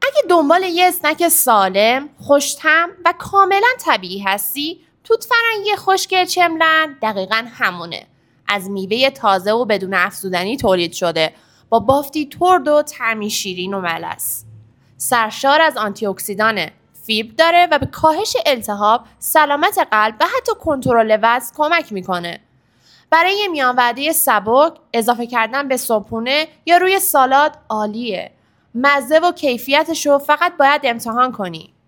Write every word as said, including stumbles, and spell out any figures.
اگه دنبال یه اسنک سالم، خوش‌طعم و کاملا طبیعی هستی، توت فرنگی خوشگل چملند دقیقاً همونه. از میوه تازه و بدون افزودنی تولید شده، با بافتی ترد و طعمی شیرین و ملس. سرشار از آنتی اکسیدانه، فیبر داره و به کاهش التهاب، سلامت قلب و حتی کنترل وزن کمک میکنه. برای یه میان وعده سبک، اضافه کردن به صبحونه یا روی سالاد عالیه. مزه و کیفیتشو فقط باید امتحان کنی.